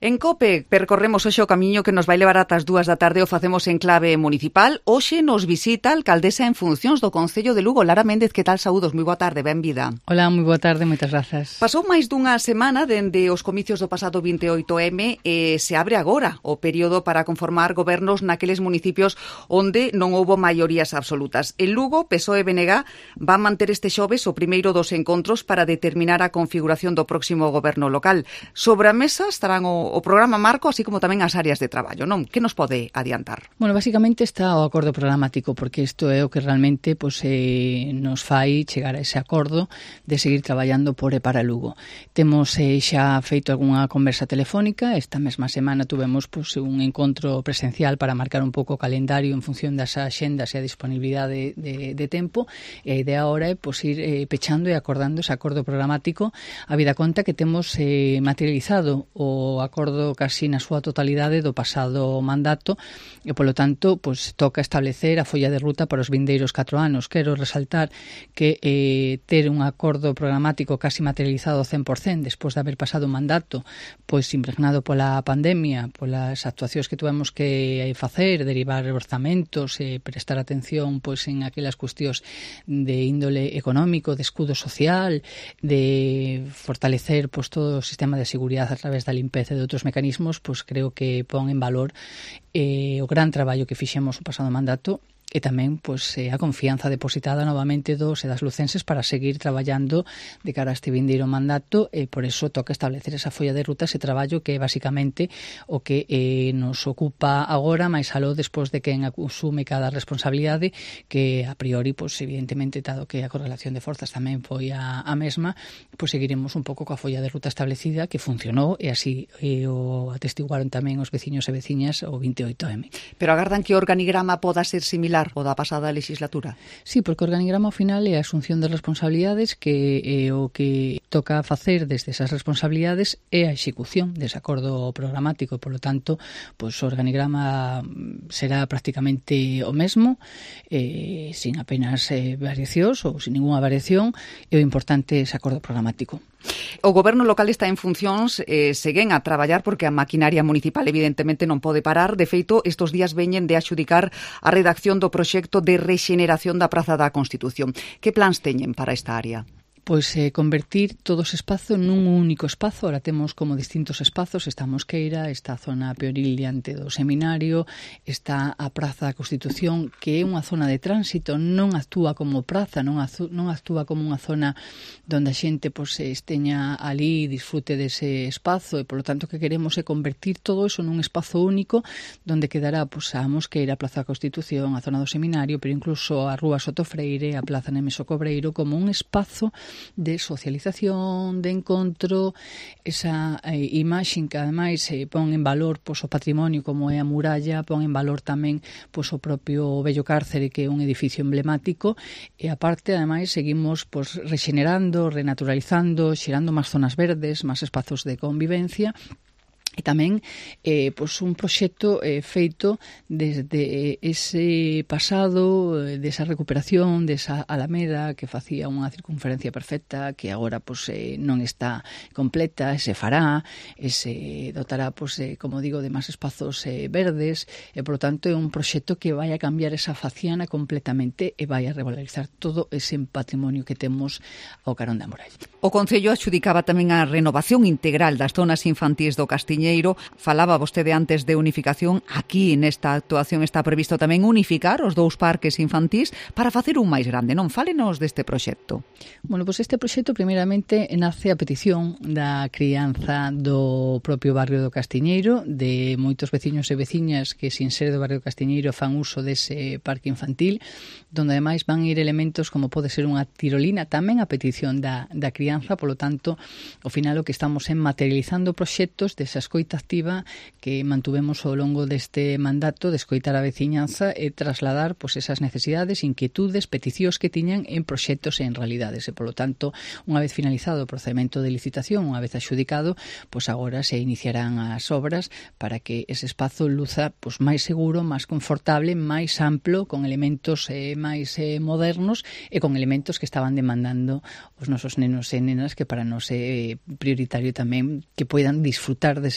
En COPE percorremos hoxe o camiño que nos vai levar ata as 2 da tarde, o facemos en clave municipal. Hoxe nos visita a alcaldesa en funcións do Concello de Lugo, Lara Méndez. Que tal? Saúdos, moi boa tarde, benvida. Hola, moi boa tarde, moitas grazas. Pasou máis dunha semana dende os comicios do pasado 28M e se abre agora o período para conformar gobernos naqueles municipios onde non houbo maiorías absolutas. En Lugo, PSOE e BNG van manter este xoves o primeiro dos encontros para determinar a configuración do próximo goberno local. Sobre a mesa estarán o programa marco, así como tamén as áreas de traballo, non? Que nos pode adiantar? Bueno, basicamente está o acordo programático, porque isto é o que realmente nos fai chegar a ese acordo de seguir traballando por e para Lugo. Temos xa feito algunha conversa telefónica, esta mesma semana tuvemos un encontro presencial para marcar un pouco o calendario en función das axendas e a disponibilidade de tempo, e a idea ahora é ir pechando e acordando ese acordo programático, habida conta que temos materializado o acordo casi na súa totalidade do pasado mandato e, polo tanto, toca establecer a folla de ruta para os vindeiros 4 anos. Quero resaltar que ter un acordo programático casi materializado ao 100% despois de haber pasado un mandato impregnado pola pandemia, polas actuacións que tuvemos que facer, derivar orzamentos, prestar atención en aquelas cuestións de índole económico, de escudo social, de fortalecer todo o sistema de seguridade a través da limpeza de outros mecanismos, creo que pon en valor o gran traballo que fixemos o pasado mandato e tamén a confianza depositada novamente dos e das lucenses para seguir traballando de cara a este vindeiro mandato, e por eso toca establecer esa folla de ruta, ese traballo que é basicamente o que nos ocupa agora, máis aló despois de quen asume cada responsabilidade, que a priori, evidentemente, dado que a correlación de forzas tamén foi a mesma, seguiremos un pouco coa folla de ruta establecida, que funcionou, e así o atestiguaron tamén os veciños e veciñas o 28M. Pero agardan que o organigrama poda ser similar o da pasada legislatura? Sí, porque o organigrama ao final é a asunción de responsabilidades, que o que toca facer desde esas responsabilidades é a execución dese acordo programático, polo tanto, o organigrama será prácticamente o mesmo, sin apenas variacións ou sin ninguna variación, e o importante é ese acordo programático. O goberno local está en funcións, seguen a traballar porque a maquinaria municipal evidentemente non pode parar. De feito, estes días veñen de adxudicar a redacción do proxecto de rexeneración da Praza da Constitución. Que plans teñen para esta área? Convertir todo ese espazo nun único espazo. Ahora temos como distintos espazos, está a Mosqueira, está a zona peoril diante do seminario, está a Praza da Constitución, que é unha zona de tránsito, non actúa como praza, non actúa como unha zona donde a xente esteña ali e disfrute dese espazo, e polo tanto que queremos é convertir todo eso nun espazo único donde quedará a Mosqueira, a Praza da Constitución, a zona do seminario, pero incluso a Rúa Soto Freire, a Plaza Nemeso Cobreiro, como un espazo de socialización, de encontro, esa imaxe que ademais pon en valor o patrimonio como é a muralla, pon en valor tamén o propio vello cárcere, que é un edificio emblemático, e aparte ademais seguimos rexenerando, renaturalizando, xerando máis zonas verdes, máis espazos de convivencia. E tamén un proxecto feito desde ese pasado, desa recuperación desa Alameda que facía unha circunferencia perfecta, que agora non está completa, se fará, se dotará, como digo, de máis espazos verdes, e por lo tanto é un proxecto que vai a cambiar esa faciana completamente e vai a revalorizar todo ese patrimonio que temos ao carón da muralla. O Concello adxudicaba tamén a renovación integral das zonas infantís do Castiñeiro. Falaba vostede antes de unificación. Aquí nesta actuación está previsto tamén unificar os 2 parques infantís para facer un máis grande, non? Fálenos deste proxecto. Bueno, este proxecto primeiramente nace a petición da crianza do propio barrio do Castiñeiro, de moitos veciños e veciñas que, sin ser do barrio do Castiñeiro, fan uso dese parque infantil, donde ademais van ir elementos como pode ser unha tirolina, tamén a petición da crianza. Polo tanto, ao final o que estamos é materializando proxectos desa escoita activa que mantuvemos ao longo deste mandato, de escoitar a veciñanza e trasladar esas necesidades, inquietudes, peticións que tiñan en proxectos e en realidades. E, polo tanto, unha vez finalizado o procedimento de licitación, unha vez adxudicado, agora se iniciarán as obras para que ese espazo luza máis seguro, máis confortable, máis amplo, con elementos máis modernos e con elementos que estaban demandando os nosos nenos e nenas, que para nós é prioritario tamén que poidan disfrutar dese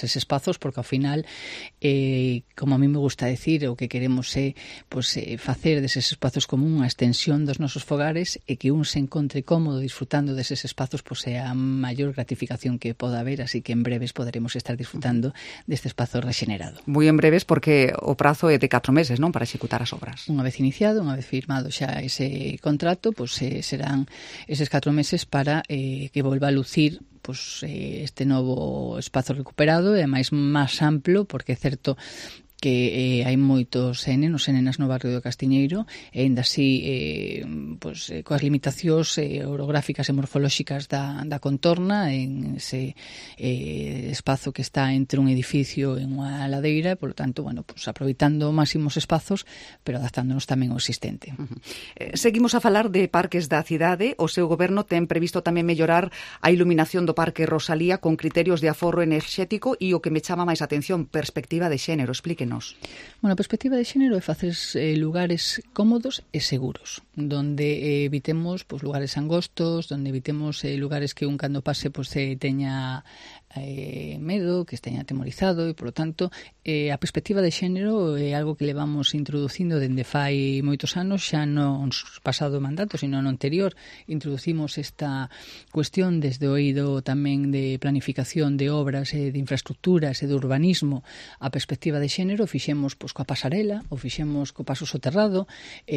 eses espazos, porque ao final, como a mí me gusta decir, o que queremos é facer deses espazos como unha extensión dos nosos fogares e que un se encontre cómodo disfrutando deses espazos, é a maior gratificación que poda haber, así que en breves poderemos estar disfrutando deste espazo regenerado. Moi en breves, porque o prazo é de 4 meses, non, para executar as obras. Unha vez iniciado, unha vez firmado xa ese contrato, serán eses 4 meses para que volva a lucir este novo espazo recuperado e máis amplo, porque é certo que hai moitos nenos e nenas no barrio do Castiñeiro e ainda así coas limitacións orográficas e morfolóxicas da contorna en ese espazo que está entre un edificio e unha ladeira, por lo tanto, aproveitando máximos espazos, pero adaptándonos tamén ao existente. Seguimos a falar de parques da cidade. O seu goberno ten previsto tamén mellorar a iluminación do Parque Rosalía con criterios de aforro enerxético e o que me chama máis atención, perspectiva de xénero. Explíquenos. Bueno, a perspectiva de xénero é facer lugares cómodos e seguros, donde evitemos lugares angostos, donde evitemos lugares que un cando pase teña medo, que esteña atemorizado e, polo tanto, a perspectiva de xénero é algo que levamos introducindo dende fai moitos anos, xa non pasado mandato, sino no anterior. Introducimos esta cuestión desde o eido tamén de planificación de obras e de infraestructuras e de urbanismo. A perspectiva de xénero fixemos coa pasarela, o fixemos co paso soterrado,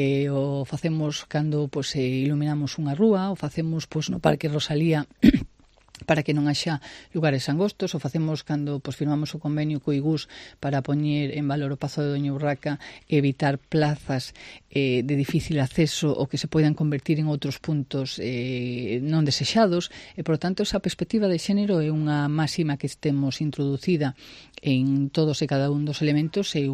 o facemos cando iluminamos unha rúa, o facemos no Parque Rosalía para que non haxa lugares angostos, o facemos cando firmamos o convenio co IGUS para poñer en valor o Pazo de Doña Urraca e evitar plazas de difícil acceso ou que se poidan convertir en outros puntos non desexados, e, por tanto, esa perspectiva de xénero é unha máxima que temos introducida en todos e cada un dos elementos, é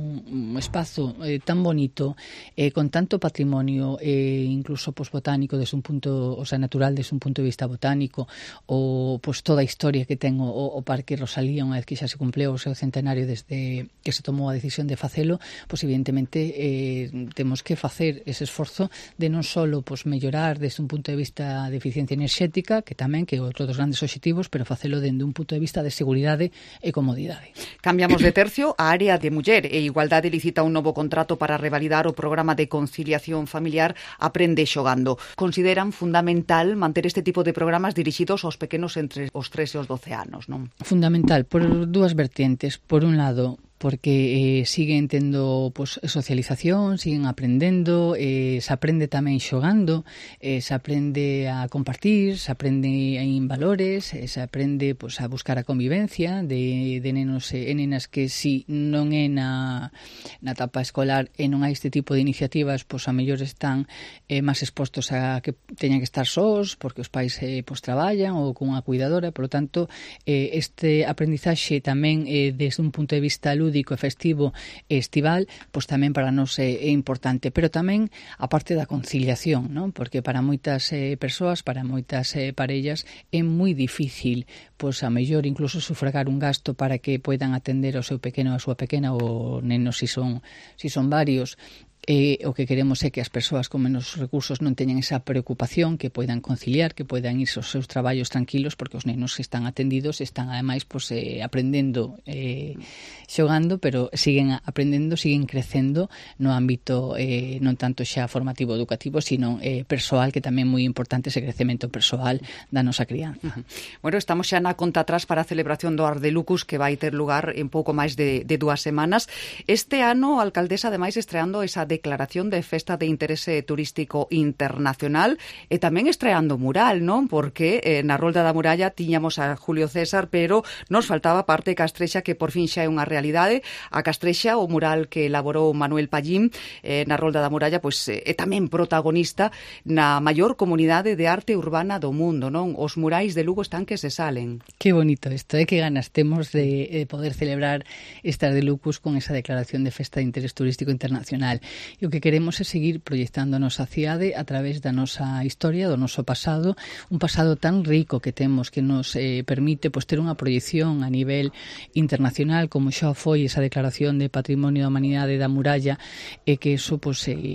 un espazo tan bonito, con tanto patrimonio, incluso botánico desde un punto, natural desde un punto de vista botánico, ou toda a historia que ten o Parque Rosalía unha vez que xa se cumpleu o seu centenario desde que se tomou a decisión de facelo, evidentemente temos que facer ese esforzo de non só mellorar desde un punto de vista de eficiencia enerxética, que tamén que é outro dos grandes obxectivos, pero facelo dende un punto de vista de seguridade e comodidade. Cambiamos de tercio. A área de muller e igualdade licita un novo contrato para revalidar o programa de conciliación familiar Aprende Xogando. Consideran fundamental manter este tipo de programas dirixidos aos pequenos entre os 3 e os 12 anos, non? Fundamental, por dúas vertientes. Por un lado, porque siguen tendo socialización, siguen aprendendo, se aprende tamén xogando, se aprende a compartir, se aprende en valores, se aprende a buscar a convivencia de nenos e nenas que si non é na etapa escolar e non hai este tipo de iniciativas, a mellor están máis expostos a que teñan que estar sós, porque os pais traballan ou con unha cuidadora. Por lo tanto, este aprendizaxe tamén desde un punto de vista lúdico e festivo e estival, tamén para nós é importante, pero tamén a parte da conciliación, non? Porque para moitas persoas, para moitas parellas é moi difícil, a mellor incluso sufragar un gasto para que poidan atender ao seu pequeno ou a súa pequena, ou nenos si son varios. O que queremos é que as persoas con menos recursos non teñan esa preocupación, que poidan conciliar, que poidan ir aos seus traballos tranquilos, porque os nenos están atendidos, están ademais aprendendo, xogando, pero siguen aprendendo, siguen crecendo no ámbito non tanto xa formativo educativo, sino persoal, que tamén é moi importante ese crecemento persoal da nosa crianza. Bueno, estamos xa na conta atrás para a celebración do Ardelucus, que vai ter lugar en pouco máis de 2 semanas. Este ano, a alcaldesa, ademais, estreando esa declaración de festa de interese turístico internacional e tamén estreando mural, non? Porque na Rolda da Muralla tiñamos a Julio César, pero nos faltaba parte Castrexa, que por fin xa é unha realidade. A Castrexa, o mural que elaborou Manuel Pallín na Rolda da Muralla, é tamén protagonista na maior comunidade de arte urbana do mundo, non? Os murais de Lugo están que se salen. Que bonito isto, que ganas temos de poder celebrar este Ardelucus con esa declaración de festa de interés turístico internacional. E o que queremos é seguir proyectando a nosa cidade a través da nosa historia, do noso pasado, un pasado tan rico que temos, que nos permite ter unha proyección a nivel internacional, como xa foi esa declaración de Patrimonio da Humanidade da Muralla, e que eso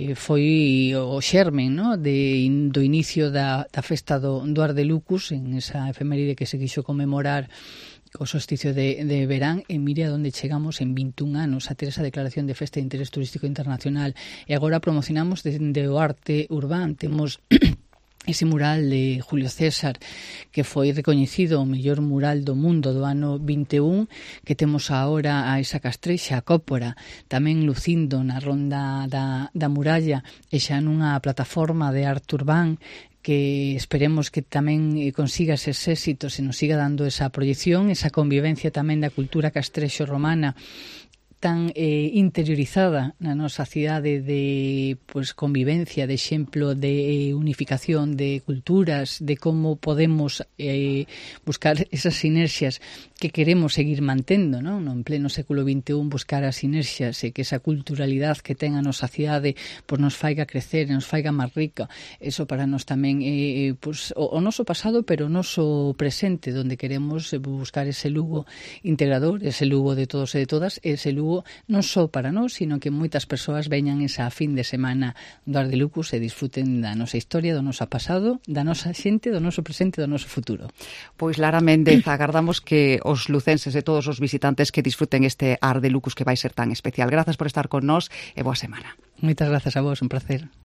foi o xermen, no? Do inicio da festa do Ardelucus, en esa efeméride que se quixo conmemorar o solsticio de verán, e mire a onde chegamos en 21 anos a ter esa declaración de Festa de Interés Turístico Internacional, e agora promocionamos dende o arte urbán. Temos ese mural de Julio César, que foi recoñecido o mellor mural do mundo do ano 21, que temos agora a esa castrexa, a Cópora, tamén lucindo na ronda da muralla, e xa nunha plataforma de arte urbán, que esperemos que tamén consiga eses éxitos e nos siga dando esa proyección, esa convivencia tamén da cultura castrexo-romana, tan interiorizada na nosa cidade de convivencia, de exemplo de unificación de culturas, de como podemos buscar esas sinerxias que queremos seguir mantendo, non? En pleno século XXI, buscar as sinerxias e que esa culturalidade que ten a nosa cidade nos faiga crecer, nos faiga máis rica. Eso para nós tamén o noso pasado, pero o noso presente, onde queremos buscar ese Lugo integrador, ese Lugo de todos e de todas, ese Lugo non só para nós, sino que moitas persoas veñan esa fin de semana do Art de Lucus e disfruten da nosa historia, do noso pasado, da nosa xente, do noso presente e do noso futuro. Pois Lara Méndez, agardamos que os lucenses e todos os visitantes que disfruten este Art de Lucus que vai ser tan especial. Grazas por estar con nós e boa semana. Moitas grazas a vos, un placer.